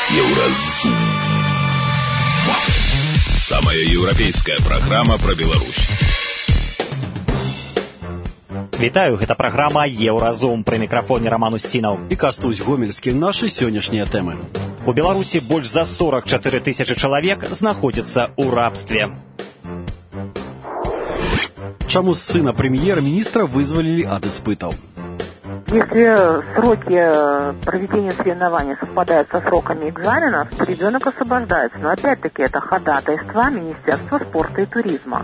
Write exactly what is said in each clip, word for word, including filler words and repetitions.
Еўразум. Самая еўрапейская праграма пра Беларусь. Вітаю, гэта праграма Еўразум. Пры мікрафоне Роман Устінаў і Кастусь Гомельскі. Нашы сённяшнія тэмы. У Беларусі больш за сорок чатыры тысячы чалавек знаходзяцца ў рабстве. Чаму сына прэм'ер-міністра вызвалілі ад испытаў? Если сроки проведения соревнований совпадают со сроками экзаменов, то ребенок освобождается. Но опять-таки это ходатайство Министерства спорта и туризма.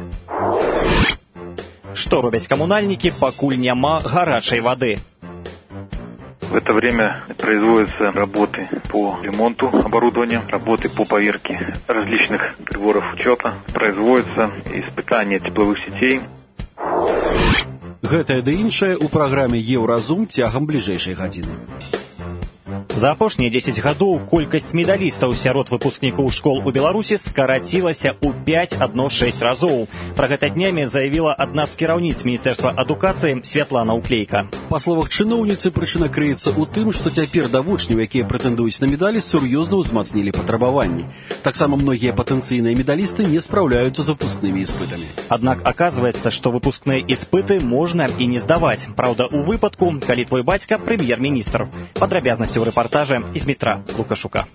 Што робяць камунальнікі, пакуль няма гарачай вады? В это время производятся работы по ремонту оборудования, работы по поверке различных приборов учета, производятся испытания тепловых сетей. Гэтае ды іншае ў праграме Еўразум цягам бліжэйшай гадзіны. За апошнія дзесяць гадоў колькасць медалістаў сярод выпускнікоў школ у Беларусі скарацілася ў пяць шэсць разоў. Пра гэта днямі заявіла адна з кіраўніц Міністэрства адукацыі Святлана Уклейка. Па словах чыноўніцы, прычына крыецца ў тым, што цяпер да вучняў, якія прэтэндуюць на медалі, сур'ёзна ўзмацнілі патрабаванні. Таксама многія патэнцыйныя медалісты не спраўляюцца з выпускнымі іспытамі. Аднак аказваецца, што выпускныя іспыты можна і не здаваць. Праўда, у выпадку, калі твой бацька прэм'ер-міністр. Падрабязнасці ў рэпартажы из Дмітра Лукашука.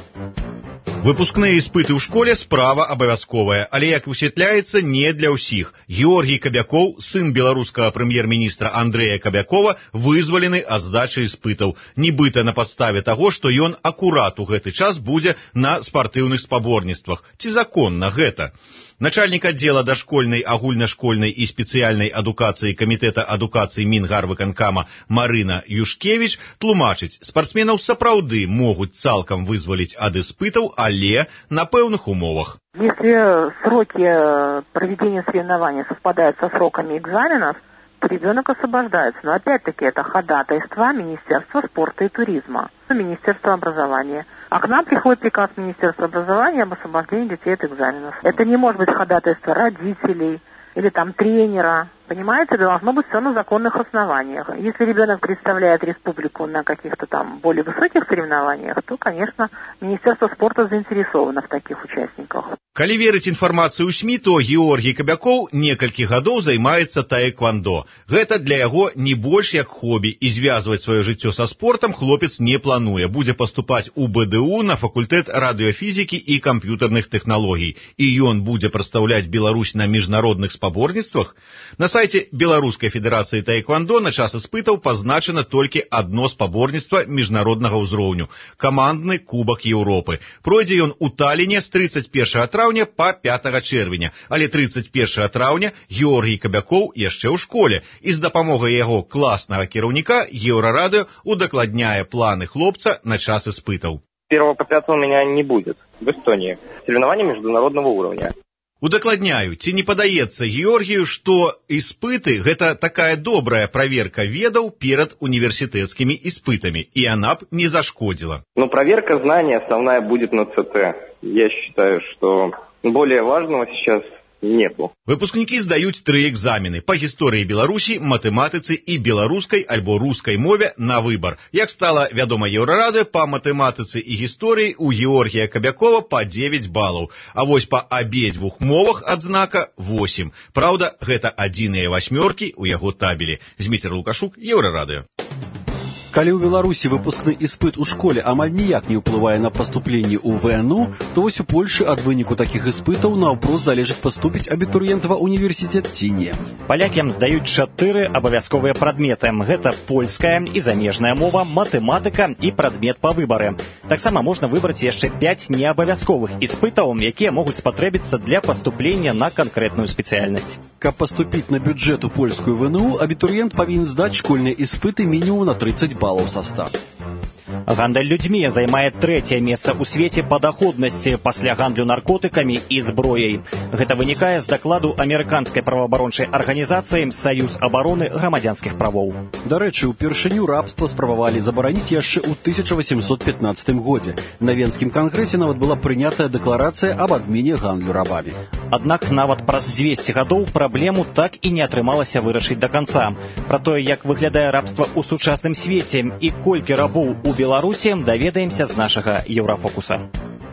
Выпускныя іспыты ў школе справа абавязковая, але, як высвятляецца, не для ўсіх. Георгій Кабякоў, сын беларускага прэм'ер-міністра Андрэя Кабякова, вызвалены ад здачы іспытаў, нібыта на падставе таго, што ён акурат у гэты час будзе на спартыўных спаборніцтвах. Ці законна гэта? Начальник отдела дошкольной, агульнашкольной и специальной адукации Комитета адукации Мінгарвыканкама Марына Юшкевич тлумачыць, спортсменаў сапраўды могуць цалкам вызваліць ад іспытаў, але на пэўных умовах. Если сроки проведения соревнований совпадают со сроками экзаменов, то ребенок освобождается. Но опять-таки это ходатайство Министерства спорта и туризма, Министерства образования. А к нам приходит приказ Министерства образования об освобождении детей от экзаменов. Это не может быть ходатайство родителей или там тренера. Понимаете, должно быть все на законных основаниях. Если ребенок представляет республику на каких-то там более высоких соревнованиях, то, конечно, Министерство спорта заинтересовано в таких участниках. Калі верыць інфармацыі ў СМІ, то Георгій Кабякоў некалькі гадоў займаецца таэквондо. Гэта для яго не больш як хобі, і звязваць сваё жыццё са спортам хлопец не плануе. Будзе паступаць у БДУ на факультэт радыёфізікі і камп'ютарных тэхналогій. І ён будзе прадстаўляць Беларусь на міжнародных спаборніцтвах. На сайце Беларускай федэрацыі таэквондо на час іспытаў пазначана толькі адно спаборніцтва міжнароднага ўзроўню – камандны кубак Еўропы. Пройдзе ён у Таліне з трыццаць першага траўня па пятага чэрвеня, але трыццаць першага траўня Георгій Кабякоў яшчэ ў школе, і з дапамогай яго класнага кіраўніка Еўрарадыё удакладняе планы хлопца на час іспытаў. первого по пятого меня не будет в Эстонии. Соревнования международного уровня. Удакладняю, ці не падаецца Георгію, што іспыты – гэта такая добрая праверка ведаў перад універсітэцкімі іспытамі, і яна б не зашкодзіла. Ну, проверка знаний основная будет на ЦТ. Я считаю, что более важного сейчас нету. Выпускнікі здаюць тры экзамены па гісторыі Беларусі, матэматыцы і беларускай альбо рускай мове на выбар. Як стала вядома Еўрарадыё, па матэматыцы і гісторыі у Георгія Кабякова па дзевяць балаў, а вось па абедзвюх мовах адзнака восем. Праўда, гэта адзіныя васьмёркі ў яго табелі. Дмітр Лукашук, Еўрарадыё. Калі ў Беларусі выпускны іспыт у школе амаль ніяк не ўплывае на паступленне ў ВНУ, то вось у Польшы ад выніку такіх іспытаў наўпрост залежыць паступіць абітурыент ва універсітэт ці не. Палякі здаюць чатыры абавязковыя прадметы. Гэта польская і замежная мова, матэматыка і прадмет па выбары. Таксама можна выбраць яшчэ пяць неабавязковых іспытаў, якія могуць спатрэбіцца для паступлення на канкрэтную спецыяльнасць. Каб паступіць на бюджэт у польскую ВНУ, абітурыент павінен здаць школьныя іспыты мінімум на трыццаць балаў са ста. Гандаль людзьмі займае трэцяе месца ў свеце па даходнасці пасля гандлю наркотыкамі і зброяй. Гэта вынікае з дакладу амерыканскай праваабарончай арганізацыі «Саюз абароны грамадзянскіх правоў». Дарэчы, упершыню рабства спрабавалі забараніць яшчэ ў тысяча васемсот пятнаццатым годзе. На Венскім кангрэсе нават была прынятая дэкларацыя аб адмене гандлю рабамі. Аднак нават праз дзвесце гадоў праблему так і не атрымалася вырашыць да канца. Пра тое, як выглядае рабства ў сучасным свеце і колькі рабоў у Беларусі Беларусі, даведаемся з нашага Еўрафокуса.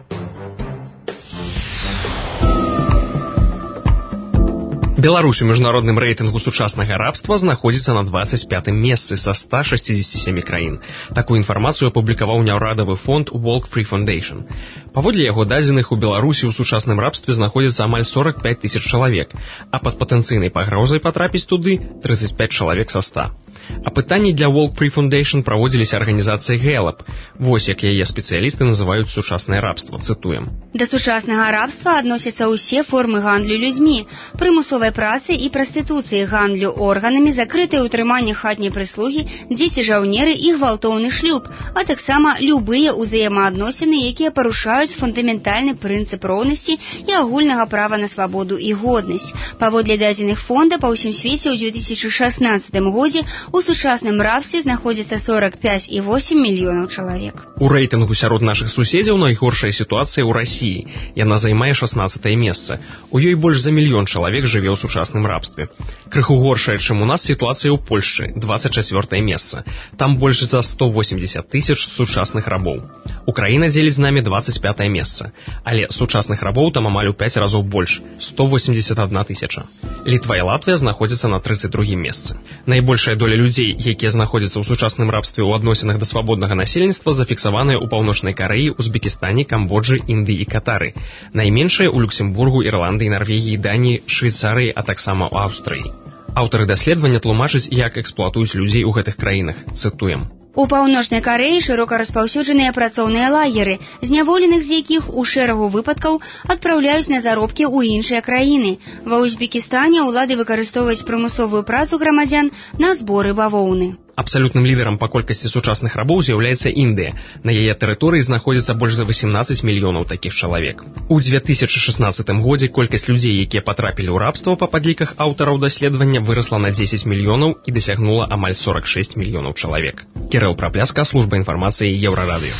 Беларусь у міжнародным рэйтынгу сучаснага рабства знаходзіцца на двадцать пятым месцы са ста шестидесяти семи краін. Такую інфармацыю апублікаваў няўрадавы фонд Walk Free Foundation. Паводле яго дадзеных, у Беларусі ў сучасным рабстве знаходзіцца амаль сорок пять тысяч чалавек, а пад патэнцыйнай пагрозай патрапіць туды тридцать пять чалавек са ста. Апытанні для Walk Free Foundation праводзіліся арганізацыяй Гэлап. Вось як яе спецыялісты называюць сучаснае рабства. Цытуем. Да сучаснага рабства адносяцца ўсе формы гандлю людзьмі, прымусовай працы і прастытуцыі, гандлю органамі, закрытае ўтрыманне хатняй прыслугі, дзеці-жаўнеры і гвалтоўны шлюб, а таксама любыя ўзаемаадносіны, якія парушаюць фундаментальны прынцып роўнасці і агульнага права на свабоду і годнасць. Паводле дадзеных фонда, па ўсім свеце ў две тысячи шестнадцатым годзе у сучасным рабстве знаходзіцца сорок пять и восемь мільёнаў чалавек. У рэйтынгу сярод нашых суседзяў найгоршая сітуацыя ў Расіі. Яна займае шестнадцатае месца. У ёй больш за мільён чалавек жыве ў сучасным рабстве. Крыху горшая, чым у нас, сітуацыя ў Польшчы, двадцать четвёртае месца. Там больш за сто восемьдесят тысяч сучасных рабоў. Украіна дзеліць з намі двадцать пятае месца, але сучасных рабоў там амаль у пять разоў больш, сто восемьдесят одна тысяча. Літва і Латвія знаходзяцца на тридцать другім месцы. Найбольшая доля людзей, якія знаходзяцца ў сучасным рабстве ў адносінах да свабоднага насельніцтва, зафіксаваныя ў Паўночнай Карэі, Узбекістане, Камбоджы, Індыі і Катары. Найменшая ў Люксембургу, Ірландыі, Нарвегіі, Даніі, Швейцарыі, а таксама ў Аўстрыі. Аўтары даследавання тлумачаць, як эксплуатуюць людзей у гэтых краінах. Цытуем. У Паўночнай Карэі шырока распаўсюджаныя працоўныя лагеры, зняволеных з якіх у шэрагу выпадкаў адпраўляюць на заробкі ў іншыя краіны. Ва Узбекістане ўлады выкарыстоўваюць прымусовую працу грамадзян на зборы бавоўны. Абсалютным лідарам па колькасці сучасных рабоў з'яўляецца Індыя. На яе тэрыторыі знаходзіцца больш за восемнадцать мільёнаў такіх чалавек. У две тысячи шестнадцатым годзе колькасць людзей, якія патрапілі ў рабства, па падліках аўтараў даследавання вырасла на дзесяць мільёнаў і дасягнула амаль сорок шесть мільёнаў чалавек. Кірыл Прапляска, служба інфармацыі Еўрарадыё.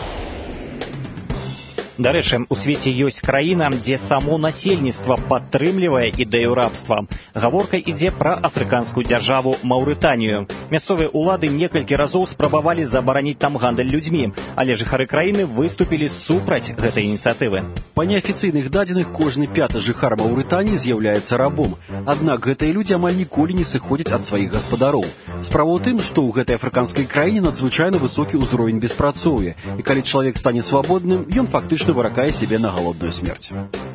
Дарэчы, у свеце ёсць краіна, дзе само насельніцтва падтрымлівае ідэю рабства. Гаворка ідзе пра афрыканскую дзяржаву Маўрытанію. Мясцовыя ўлады некалькі разоў спрабавалі забараніць там гандаль людзьмі, але жыхары краіны выступілі супраць гэтай ініцыятывы. Па неафіцыйных дадзеных, кожны пяты жыхар Маўрытаніі з'яўляецца рабом. Аднак гэтыя людзі амаль ніколі не сыходзяць ад сваіх гаспадароў. Справа ў тым, што ў гэтай афрыканскай краіне надзвычайна высокі ўзровень беспрацоўя, і калі чалавек стане свабодным, ён фактычна выракае себе на голодную смерть.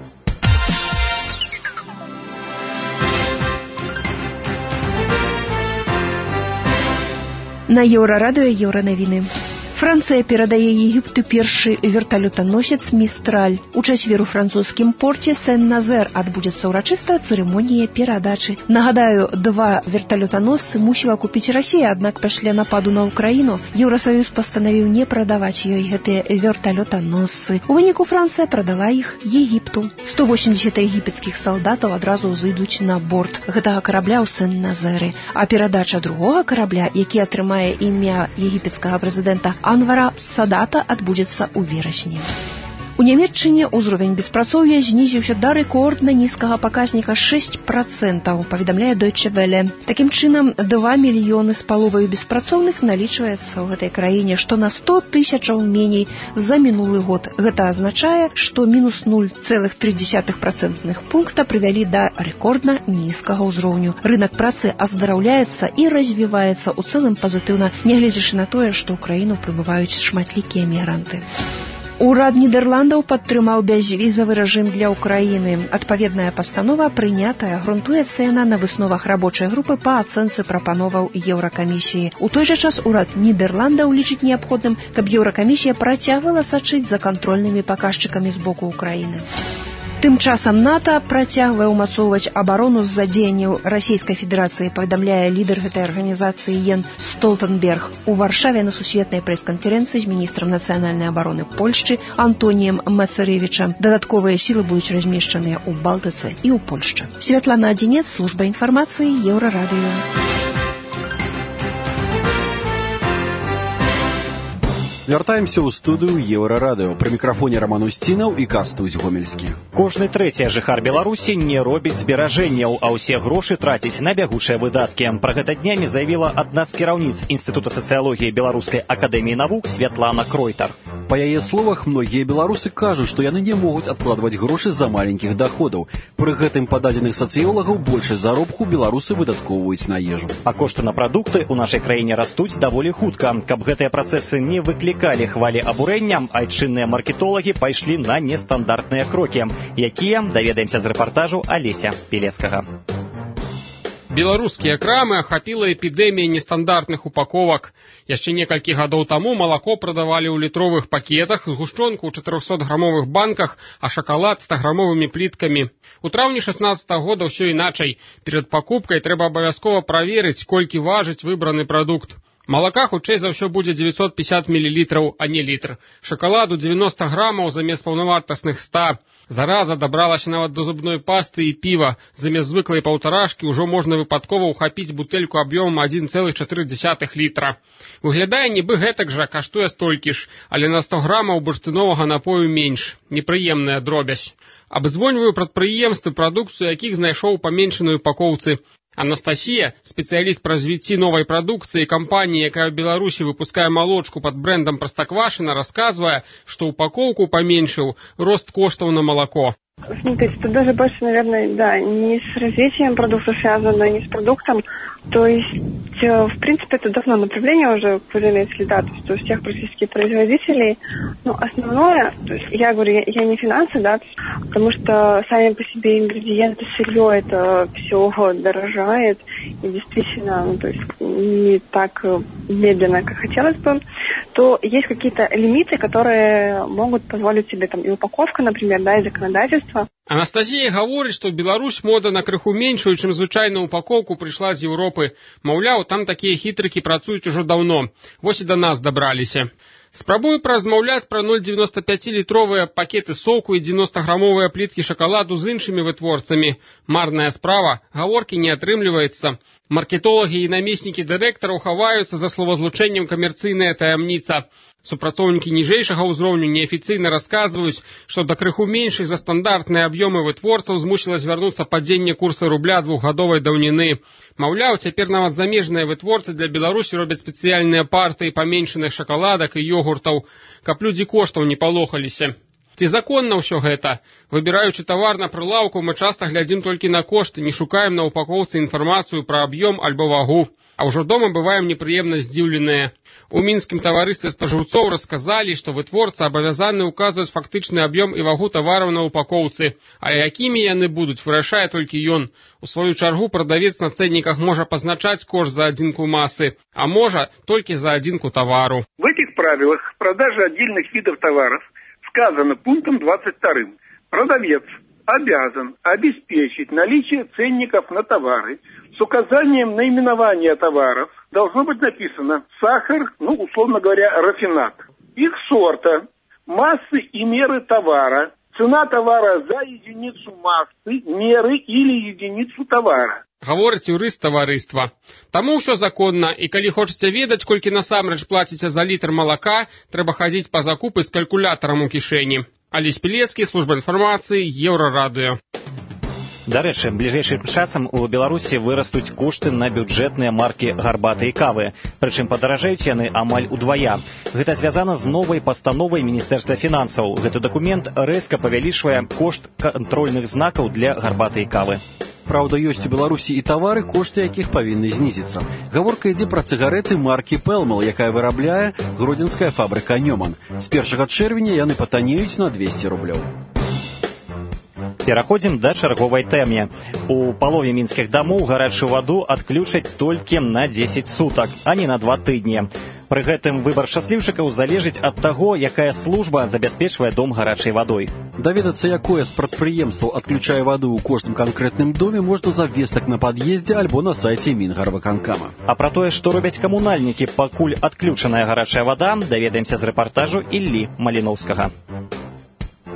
На Еўрарадыё Еўранавіны. Францыя перадае Егіпту першы верталётаносец «Містраль». У чацвер у французскім порце Сен-Назер адбудзецца ўрачыстая цырымонія перадачы. Нагадаю, два верталётаносцы мусіла купіць Расія, аднак пасля нападу на Украіну Еўрасаюз пастанавіў не прадаваць ёй гэтыя верталётаносцы. У выніку Францыя прадала іх Егіпту. сто восемьдесят егіпецкіх салдатаў адразу зайдуць на борт гэтага карабля ў Сен-Назеры, а перадача другога карабля, які атрымае імя егіпецкага прэзідэнта Анвара Садата, адбудзецца ў верасні. У Нямецчыне ўзровень беспрацоўя знізіўся да рэкордна нізкага паказніка шесть процентаў, паведамляе Deutsche Welle. Такім чынам, два мільёны з паловаю беспрацоўных налічваецца ў гэтай краіне, што на сто тысячаў меней за мінулы год. Гэта азначае, што мінус нуль цэлых тры дзесятых працэнтных пункта прывялі да рэкордна нізкага ўзроўню. Рынак працы аздараўляецца і развіваецца ў цэлым пазітыўна, нягледзячы на тое, што ў краіну прыбываюць шматлікія мігранты. Урад Нідерландаў падтрымаў бязвізавы рэжым для Украіны. Адпаведная пастанова прынятая, грунтуецца яна на высновах рабочай групы па ацэнцы прапановаў Еўракамісіі. У той жа час урад Нідерландаў лічыць неабходным, каб Еўракамісія працягвала сачыць за кантрольнымі паказчыкамі з боку Украіны. Тым часам НАТО працягвае ўмацоўваць абарону з-за дзеянняў Расійскай Федэрацыі, паведамляе лідар гэтай арганізацыі Йен Столтенберг у Варшаве на сусветнай прэс-канферэнцыі з міністрам нацыянальнай абароны Польшчы Антоніем Мацарэвічам. Дадатковыя сілы будуць размешчаныя ў Балтыцы і ў Польшчы. Святлана Адзінец, служба інфармацыі Еўрарадыё. Вяртаемся ў студыю Еўрарадыё. Пры мікрафоне Роман Устінаў і Кастусь Гомельскі. Кожны трэці жыхар Беларусі не робіць зберажэнняў, а ўсе грошы траціць на бягучыя выдаткі. Пра гэта днямі заявіла адна з кіраўніц Інстытута сацыялогіі Беларускай акадэміі навук Святлана Кройтар. Па яе словах, многія беларусы кажуць, што яны не могуць адкладваць грошы з-за маленькіх даходаў. Пры гэтым, па дадзеных сацыёлагаў, большасць заробку беларусы выдаткоўваюць на ежу. А кошты на прадукты ў нашай краіне растуць даволі хутка. Каб гэтыя працэсы не выклікалі хвалі абурэння, айчынныя маркетолагі пайшлі на нестандартныя крокі, якія даведаемся з рэпартажу Алеся Пілецкага. Беларускія крамы ахапіла эпідэмія нестандартных упаковак. Яшчэ некалькі гадоў таму малако прадавалі ў літровых пакетах, згушчонку ў чатырохсотграмовых банках, а шакалад стаграмовымі пліткамі. У траўні шаснаццатага года ўсё іначай. Перад пакупкай трэба абавязкова праверыць, колькі важыць выбраны прадукт. Малака хутчэй за ўсё будзе дзевяцьсот пятьдесят мілілітраў, а не літр. Шакаладу дзевяноста грамаў замест паўнавартасных ста. Зараза дабралася нават до зубной пасты і піва. Замест звыклай паўтарашкі ўжо можна выпадкова ўхапіць бутэльку аб'ёмам адзін цэлых чатыры дзесятых літра. Выглядае, нібы гэтак жа, каштуе столькі ж, але на сто грамаў бурштыновага напою менш. Непрыемная дробязь. Абзвоньваю прадпрыемствы, прадукцыю якіх знайшоў паменшаную упакоўцы. Анастасія, спецыяліст па развіцці новай прадукцыі кампаніі, якая ў Беларусі выпускае малочку пад брэндам Простоквашино, расказвае, што упакоўку паменшыў рост коштаў на молоко. Смотрите, это даже больше, наверное, да, не с развитием продукта связано, не с продуктом. То есть, в принципе, это давно направление уже появилось, да, то есть у всех практически производителей. Но основное, то есть я говорю, я, я не финансы, да, потому что сами по себе ингредиенты, сырье, это все дорожает. И действительно, ну, то есть не так медленно, как хотелось бы. То есть какие-то лимиты, которые могут позволить себе там и упаковка, например, да, и законодательство. Анастасія гаворыць, што Беларусь мода на крыху меншую, чым звычайную упакоўку прыйшла з Еўропы. Маўляў, там такія хітрыкі працуюць ужо даўно. Вось і да нас дабраліся. Спрабую празмаўляць пра ноль дзевяносто пять літровыя пакеты соку і дзевяностаграмовыя пліткі шакаладу з іншымі вытворцамі. Марная справа, гаворкі не атрымліваецца. Маркетолагі і намеснікі дырэктараў хаваюцца за словазлучэннем камерцыйная таямніца. Супрацоўнікі ніжэйшага ўзроўню неафіцыйна расказваюць, што да крыху меншых за стандартныя аб'ёмы вытворцаў змусіла звярнуцца падзенне курса рубля двухгадовай даўніны. Маўляў, цяпер нават замежныя вытворцы для Беларусі робяць спецыяльныя партыі паменшаных шакаладак і ёгуртаў, каб людзі коштаў не палохаліся. Ці законна ўсё гэта? Выбіраючы тавар на прылаўку, мы часта глядзім толькі на кошты, не шукаем на упакоўцы інфармацыю пра аб'ём альбо вагу. А ўжо дома бываем непрыемна здзіўленыя. У мінскім таварыстве спажыўцоў расказалі, што вытворцы абавязаны ўказваць фактычны аб'ём і вагу тавараў на упакоўцы. Але якімі яны будуць, вырашае толькі ён. У сваю чаргу прадавец на цэнніках можа пазначаць кошт за адзінку масы, а можа толькі за адзінку тавару. В этих правилах продажи отдельных видов товаров сказано пунктом двадцать вторым. Продавец обязан обеспечить наличие ценников на товары с указанием наименования товаров. Должно быть написано сахар, ну, условно говоря, рафинат, их сорта, массы и меры товара, цена товара за единицу массы, меры или единицу товара. Гаворыць юрыст таварыства. Таму ўсё законна, і калі хочаце ведаць, колькі насамрэч плаціце за літр малака, трэба хадзіць па закупы з калькулятарам у кішэні. Алесь Пілецкі, служба інфармацыі, Еўрарадыё. Дарэчы, бліжэйшым часам у Беларусі вырастуць кошты на бюджэтныя маркі гарбаты і кавы. Прычым падаражаюць яны амаль удвая. Гэта звязана з новай пастановай Міністэрства фінансаў. Гэты дакумент рэзка павялічвае кошт кантрольных знакаў для гарбаты і кавы. Праўда, ёсць у Беларусі і тавары, кошты якіх павінны знізіцца. Гаворка ідзе пра цыгарэты маркі Пэлмэл, якая вырабляе гродзенская фабрыка Нёман. З першага чэрвеня яны патанеюць на двесце рублёў. Пераходзім да чарговай тэме. У палове мінскіх дамоў гарачую ваду адключаць толькі на дзесяць сутак, а не на два тыдні. Пры гэтым выбар шчасліўчыкаў залежыць ад таго, якая служба забяспечвае дом гарачай вадой. Даведацца, якое з прадпрыемстваў адключае ваду ў кожным канкрэтным доме, можна за вестак на пад'ездзе альбо на сайце Мінгарвыканкама. А пра тое, што робяць камунальнікі, пакуль адключаная гарачая вада, даведаемся з рэпартажу Іллі Маліноўскага.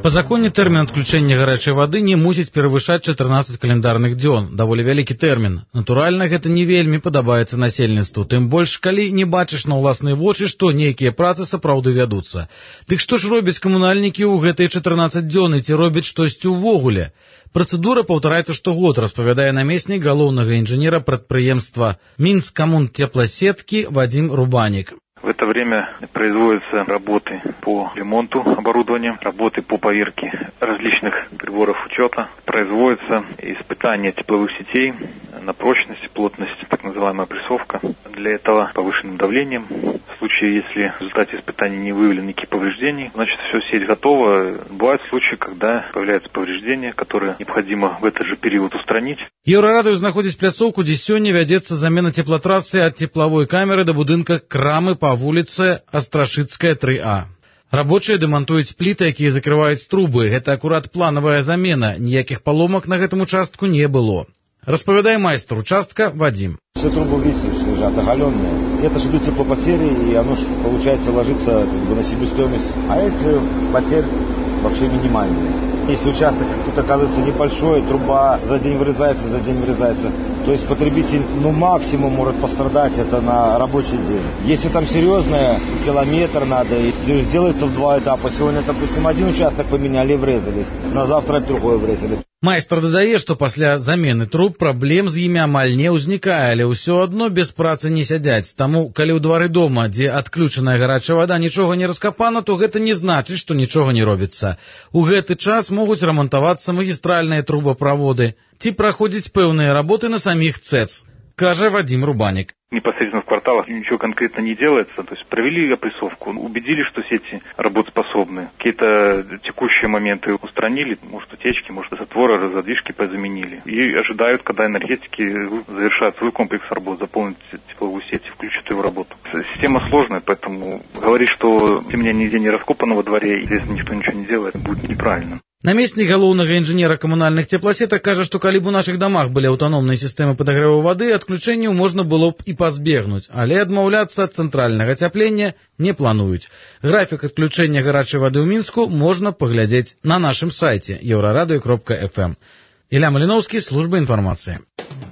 Па законе тэрмін адключэння гарачай вады не мусіць перавышаць чатырнаццаць календарных дзён. Даволі вялікі тэрмін. Натуральна, гэта не вельмі падабаецца насельніцтву, тым больш, калі не бачыш на ўласныя вочы, што нейкія працы сапраўды вядуцца. Дык што ж робяць камунальнікі ў гэтыя чатырнаццаць дзён і ці робяць штосьці ўвогуле? Працэдура паўтараецца штогод, распавядае намеснік галоўнага інжынера прадпрыемства Минскоммунтеплосетки Вадим Рубаник. В это время производятся работы по ремонту оборудования, работы по поверке различных приборов учета, производятся испытания тепловых сетей на прочность, плотность, так называемая прессовка. Для этого повышенным давлением. В случае, если в результате испытаний не выявлены никаких повреждений, значит, все, сеть готова. Бывают случаи, когда появляются повреждения, которые необходимо в этот же период устранить. Еўрарадыё знаходзіць пляцоўку, дзе сёння вядзецца замена теплотрассы ад тепловой камеры да будынка крамы па вуліцы Астрашыцкая три А. Рабочыя дэмантуюць пліты, якія закрываюць трубы. Гэта акурат планавая замена. Ніякіх паломак на гэтым участку не было. Распавядае майстар участка Вадим. Все трубы, видите, лежат оголенные. Это же идут теплопотери, и оно же, получается, ложится как бы на себестоимость. А эти потери вообще минимальные. Если участок тут оказывается небольшой, труба за день вырезается, за день вырезается, то есть потребитель, ну, максимум может пострадать это на рабочий день. Если там серьезное, километр надо, и сделается в два этапа. Сегодня, допустим, один участок поменяли и врезались, на завтра другой врезали. Майстар дадае, што пасля замены труб праблем з імі амаль не ўзнікае, але ўсё адно без працы не сядзяць. Таму, калі ў двары дома, дзе адключаная гарачая вада, нічога не раскапана, то гэта не значыць, што нічога не робіцца. У гэты час могуць рамантавацца магістральныя трубаправоды ці праходзіць пэўныя работы на саміх ЦЭЦ, кажа Вадим Рубаник. Непосредственно в кварталах ничего конкретно не делается. То есть провели опрессовку, убедились, что сети работоспособны. Какие-то текущие моменты устранили, может, утечки, может, затворы, задвижки позаменили. И ожидают, когда энергетики завершают свой комплекс работ, заполнят тепловую сеть и включат ее в работу. Система сложная, поэтому говорить, что земля нигде не раскопана во дворе, и если никто ничего не делает, будет неправильно. Намеснік галоўнага інжынера камунальных теплосетак кажа, што калі б у нашых дамах былі аўтаномныя сістэмы падагрэву вады, адключэнняў можна было б і пазбегнуць, але адмаўляцца ад цэнтральнага ацяплення не плануюць. Графік адключэння гарачай вады ў Мінску можна паглядзець на нашым сайце еўрарадыё кропка эф эм. Ілля Маліноўскі, служба інфармацыі.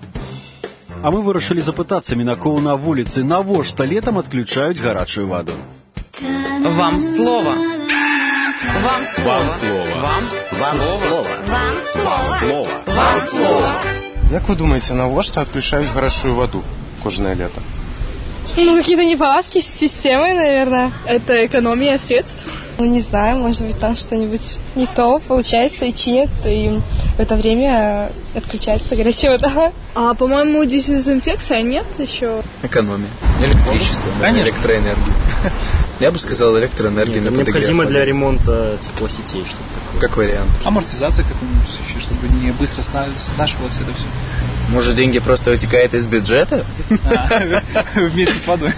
А мы вырашылі запытацца мінакоў на вуліцы, навошта летам адключаюць гарачую ваду. Вам слово. Вам слово. Вам слово. Вам слово. Вам слово. Вам слово. Вам слово. Як вы думаете, навошта отключают горячую воду кожное лето? Ну, какие-то неполадки с системой, наверное. Это экономия средств. Ну, не знаю, может быть, там что-нибудь не то получается и чинят, и в это время отключается горячая вода. А, по-моему, дезинфекция нет еще? Экономия. Электричество, электроэнергия. Я бы сказал, электроэнергия на подогрев. Необходимо для ремонта теплосетей что-то такое. Как вариант. Амортизация какая-нибудь еще, чтобы не быстро снашивалось это все. Может, деньги просто вытекают из бюджета? Вместе с водой.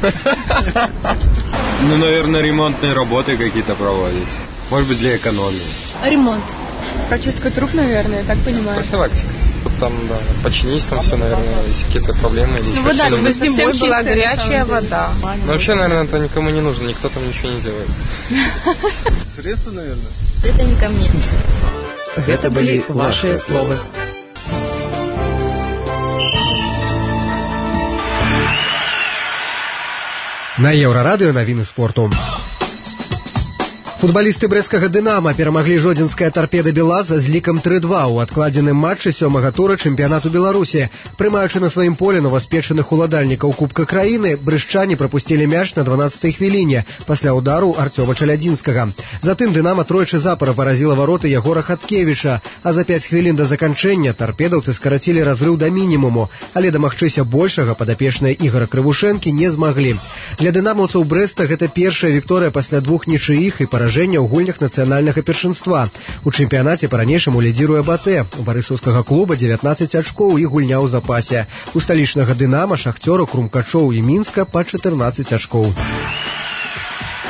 Ну, наверное, ремонтные работы какие-то проводить. Может быть, для экономии. Ремонт. Прочистка труб, наверное, я так понимаю. Профилактика. Там, да, починить там все, наверное, если какие-то проблемы. Или ну, вода, чтобы совсем была горячая вода. Ну, вообще, наверное, это никому не нужно, никто там ничего не делает. Средства, наверное. Это не ко мне. Это были ваши слова. На Еўрарадыё навіны спорту. Футбалісты брэсцкага «Дынама» перамаглі жодзінская «Торпеда Белаз» з лікам тры два ў адкладзеным матчы сёмага тура чэмпіянату Беларусі. Прымаючы на сваім поле новаспечаных уладальнікаў Кубка краіны, брышчане прапусцілі мяч на дванаццатай хвіліне пасля удару Арцёма Чалядзінскага. Затым «Дынама» тройчы запар паразіла вароты Ягора Хаткевіча, а за пяць хвілін да заканчэння тарпедаўцы скарацілі разрыў да мінімуму, але дамагчыся большага падапечныя Ігора Крывушэнкі не змаглі. Для дынамаўцаў Брэста гэта першая вікторыя пасля двух нічыіх і паражэння ў гульнях нацыянальнага першынства. У чэмпіянаце па-ранейшаму лідзіруе БАТЭ. У барысаўскага клуба дзевятнаццаць ачкоў і гульня ў запасе. У сталічнага «Дынама», «Шахцёра», «Крумкачоў» і «Мінска» па чатырнаццаць ачкоў.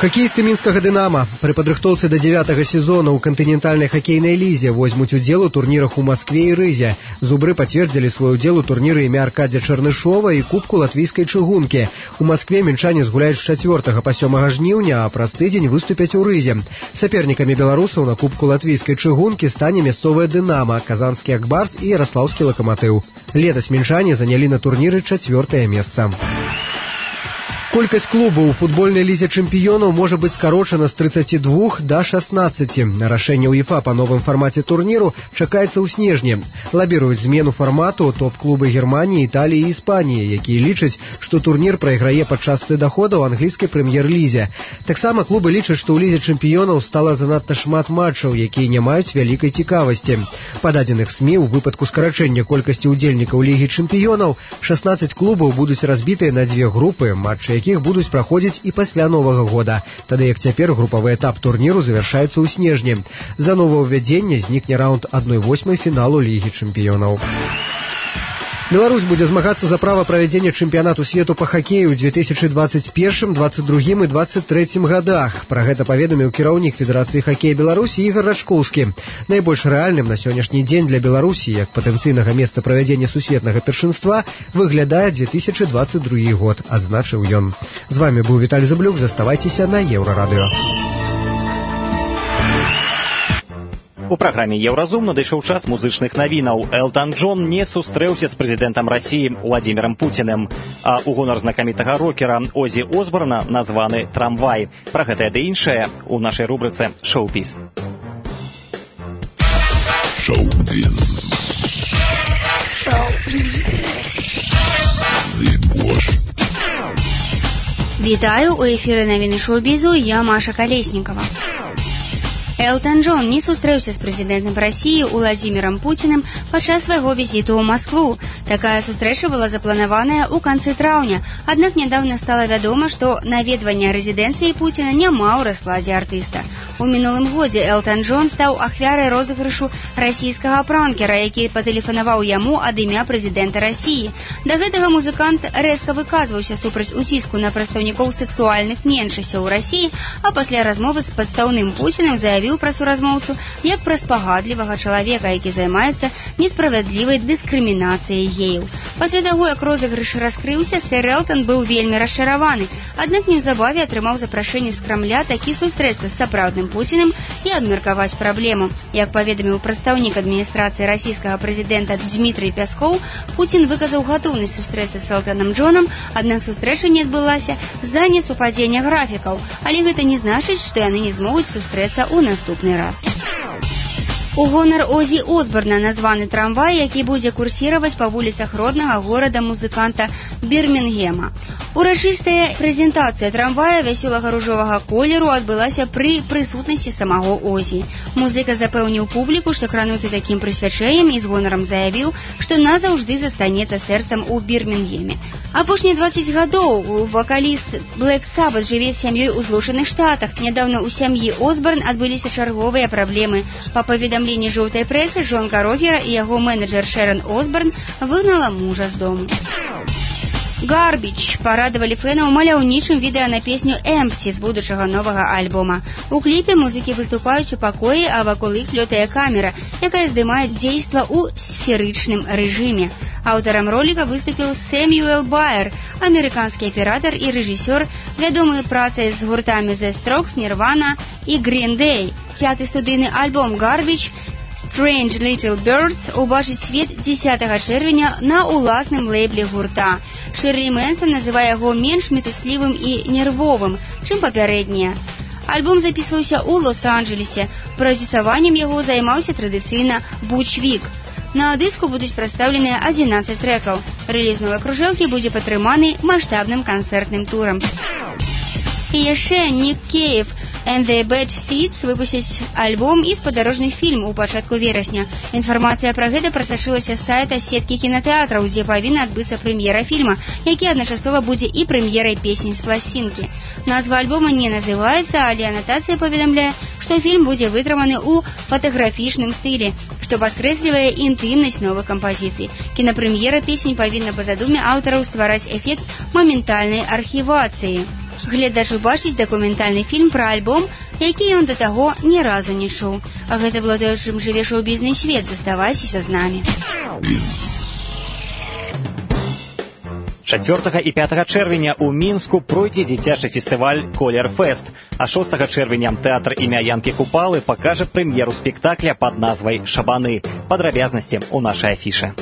Хакеісты мінскага «Дынама» пры падрыхтоўцы да дзявятага сезона ў кантынентальнай хакейнай лізе возьмуць удзел у турнірах у Маскве і Рызе. Зубры пацвердзілі свой удзел у турніры імя Аркадзя Чарнышова і кубку латвійскай чыгункі. У Маскве мінчане згуляюць з чацвёртага па сёмага жніўня, а праз тыдзень выступяць у Рызе. Сапернікамі беларусаў на кубку латвійскай чыгункі стане мясцовая «Дынама», казанскі «Акбарс» і яраслаўскі «Лакаматыў». Летась мінчане занялі на турніры чацвёртае месца. Колькасць клубаў у футбольнай лізе чэмпіёнаў можа быць скарочана з трыццаці двух да шаснаццаці. Рашэнне УЕФА па новым фармаце турніру чакаецца ў снежні. Лабіруюць змену фармату топ-клубы Германіі, Італіі і Іспаніі, якія лічаць, што турнір прайграе падчас доходаў англійскай прэм'ер-лізе. Таксама клубы лічаць, што ў лізе чэмпіёнаў стала занадта шмат матчаў, якія не маюць вялікай цікавасці. Па дадзеных СМІ, у выпадку скарачэння колькасці ўдзельнікаў лігі чэмпіёнаў, шаснаццаць клубаў будуць разбітыя на дзве групы, матчы якіх будуць праходзіць і пасля Новага года, тады як цяпер групавы этап турніру завяршаецца ў снежні. За новаўвядзенне знікне раунд адной восьмай фіналу Лігі чэмпіёнаў. Беларусь будзе змагацца за права правядзення чэмпіянату свету па хакею ў две тысячы дваццаць першым, дваццаць другім і дваццаць трэцім гадах. Пра гэта паведаміў кіраўнік Федэрацыі хакея Беларусі Ігар Рачкоўскі. Найбольш рэальным на сённяшні дзень для Беларусі як патэнцыйнага месца правядзення сусветнага першынства выглядае две тысячы дваццаць другі год, адзначыў ён. З вамі быў Віталь Заблюк, заставайцеся на Еўрарадыё. У праграме «Еўразум» надышоў час музычных навінаў. Элтан Джон не сустрэўся з прэзідэнтам Расіі Владзімірам Пуціным, а ў гонар знакамітага рокера Озі Осборна названы «Трамвай». Пра гэтае ды іншае ў нашай рубрыцы «Шоу-піз». Шоу-піз. Вітаю, у эфіры навіны шоу-бізу, я Маша Калеснікава. Элтан Джон не сустрэўся з прэзідэнтам Расіі Уладзімірам Пуціным падчас свайго візіту ў Маскву. Такая сустрэча была запланаваная ў канцы траўня, аднак нядаўна стала вядома, што наведванне рэзідэнцыі Пуціна няма ў раскладзе артыста. У мінулым годзе Элтан Джон стаў ахвярай розыгрышу расійскага пранкера, які патэлефанаваў яму ад імя прэзідэнта Расіі. Да гэтага музыкант рэзка выказваўся супраць усіску на прадстаўнікоў сэксуальных меншасцяў у Расіі, а пасля размовы з падстаўным Пуціным заявіў пра суразмоўцу як пра спагадлівага чалавека, які займаецца несправядлівай дыскрымінацыяй геяў. Пасля таго, як розыгрыш раскрыўся, сэр Элтан быў вельмі расчараваны, аднак неўзабаве атрымаў запрашэнне з Крамля такі сустрэцца з сапраўдным Пуціным і абмеркаваць праблему. Як паведаміў прадстаўнік адміністрацыі расійскага прэзідэнта Дмітрый Пяскоў, Пуцін выказаў гатоўнасць сустрэцца з Элтаном Джонам, аднак сустрэча не адбылася з-за несупадзення графікаў, але гэта не значыць, што яны не змогуць сустрэцца ў наступны раз. У гонар Озі Осборна названы трамвай, які будзе курсіраваць па вуліцах роднага горада музыканта Бірмінгема. Урачыстая прэзентацыя трамвая вясёлага ружовага колеру адбылася пры прысутнасці самого Озі. Музыка запэўніў публіку, што крануты такім прысвячэннем і з гонарам заявіў, што назаўжды застанецца сэрцам у Бірмінгеме. Апошнія дваццаць гадоў вакаліст Black Sabbath жыве з сям'ёй у Злучаных Штатах. Нядаўна ў сям'і Осборн адбыліся чарговыя праблемы. Па паведамленні жоўтай прэсы, жонка рокера і яго менеджер Шэрон Осборн выгнала мужа з дому. Garbage парадавалі фэнаў маляўнічым відэа на песню Empty з будучага новага альбома. У кліпе музыкі выступаюць у пакоі, а вакол іх лётае камера, якая здымае дзейства ў сферычным рэжыме. Аўтарам роліка выступіў Сэмюэл Байер, амерыканскі аператар і рэжысёр, вядомы працай з гуртамі The Strokes, Nirvana і Green Day. Пяты студыйны альбом Garbage Strange Little Birds убачыць свет дзесятага чэрвеня на ўласным лейбле гурта. Шырлі Мэнсон называе яго менш мітуслівым і нервовым, чым папярэднія. Альбом запісваўся ў Лос-Анджелесе. Прадзюсаваннем яго займаўся традыцыйна Буч Вік. На дыску будуць прадстаўленыя адзінаццаць трэкаў. Рэліз новай кружэлкі будзе падтрыманы маштабным канцэртным турам. І яшчэ Нік Кейв and the Bad Seeds выпусцяць альбом і спадарожны фільм у пачатку верасня. Інфармацыя пра гэта прасачылася з сайта сеткі кінатэатраў, дзе павінна адбыцца прэм'ера фільма, які адначасова будзе і прэм'ерай песень з пласцінкі. Назва альбома не называецца, але анатацыя паведамляе, што фільм будзе вытрыманы ў фатаграфічным стылі, што падкрэслівае інтымнасць новых кампазіцый. Кінапрэм'ера песень павінна па задуме аўтараў ствараць эфект моментальнай архівацыі. Глядач убачыць дакументальны фільм пра альбом, які ён да таго ні разу не чуў. А гэта было тое, чым жыве шоу-бізнес свет. Заставайся з намі. чацвёртага і пятага чэрвеня ў Мінску пройдзе дзіцячы фестываль «Колер Фест», а шостага чэрвеня тэатр імя Янкі Купалы пакажа прэм'еру спектакля пад назвай «Шабаны». Падрабязнасці ў нашай афішы.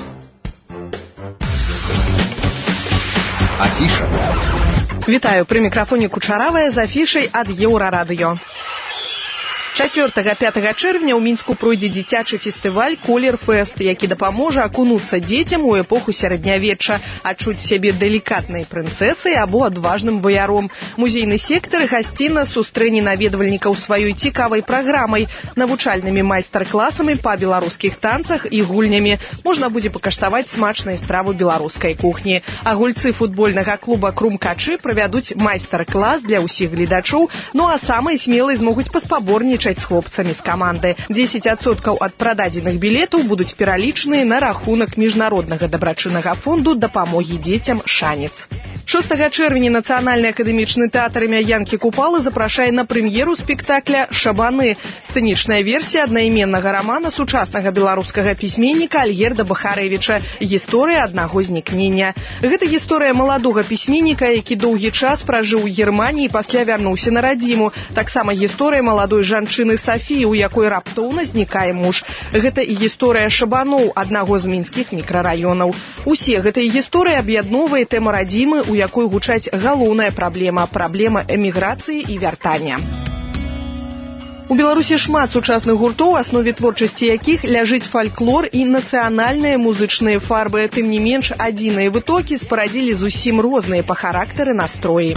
Афіша. Вітаю, пры мікрафоне Кучаравая з афішай ад Еўрарадыё. чацвёртага-пятага чэрвеня ў Мінску пройдзе дзіцячы фестываль «Колер Фест», які дапаможа акунуцца дзецям у эпоху сярэднявечча, адчуць сябе далікатнай прынцэсай або адважным ваяром. Музейны сектар гасцінна сустрэне наведвальнікаў сваёй цікавай праграмай, навучальнымі майстар-класамі па беларускіх танцах і гульнямі. Можна будзе пакаштаваць смачныя стравы беларускай кухні. А гульцы футбольнага клуба «Крумкачы» правядуць майстар-клас для ўсіх гледачоў, ну а самыя смелыя змогуць паспаборнічаць з хлопцамі з каманды. дзесяць адсоткаў ад прададзеных білетаў будуць пералічаныя на рахунак міжнароднага дабрачыннага фонду дапамогі дзецям «Шанец». шостага чэрвеня Нацыянальны акадэмічны тэатр імя Янкі Купалы запрашае на прэм'еру спектакля «Шабаны». Сцэнічная версія аднайменнага рамана сучаснага беларускага пісьменніка Альгерда Бахарэвіча «Гісторыя аднаго знікнення». Гэта гісторыя маладога пісьменніка, які доўгі час пражыў у Германіі і пасля вярнуўся на радзіму. Таксама гісторыя маладой жанчыны Сафіі, у якой раптоўна знікае муж. Гэта і гісторыя шабаноў, аднаго з мінскіх мікрараёнаў. Усе гэтыя гісторыі аб'ядноўвае тэма радзімы, у якой гучаць галоўная праблема – праблема эміграцыі і вяртання. У Беларусі шмат сучасных гуртоў, у аснове творчасці якіх ляжыць фальклор і нацыянальныя музычныя фарбы. Тым не менш, адзіныя вытокі спарадзілі зусім розныя па характары настроі.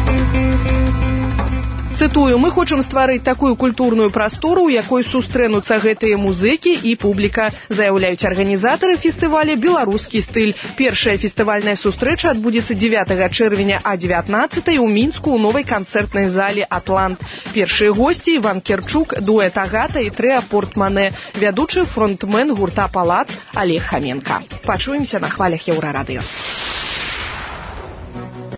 Цытую, мы хочам стварыць такую культурную прастору, у якой сустрэнуцца гэтыя музыкі і публіка, заяўляюць арганізатары фестываля «Беларускі стыль». Першая фестывальная сустрэча адбудзецца дзевятага чэрвеня а дзевятнаццатай у Мінску ў новай канцэртнай зале «Атлант». Першыя госці – Іван Керчук, дуэт «Агата» і трыа «Портмане», вядучы фронтмен гурта «Палац» Олег Хаменка. Пачуемся на хвалях Еўрарадыё.